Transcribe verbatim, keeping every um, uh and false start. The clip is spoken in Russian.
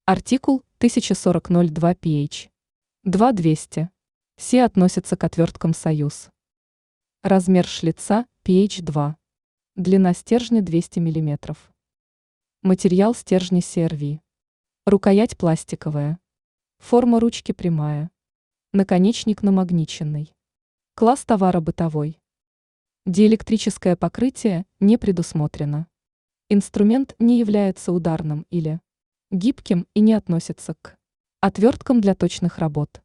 Артикул тысяча сорок ноль два пи эйч. два двести. Все относятся к отверткам Союз. Размер шлица пи эйч два. Длина стержня двести миллиметров. Материал стержня си эр ви. Рукоять пластиковая. Форма ручки прямая. Наконечник намагниченный. Класс товара бытовой. Диэлектрическое покрытие не предусмотрено. Инструмент не является ударным или гибким и не относится к отверткам для точных работ.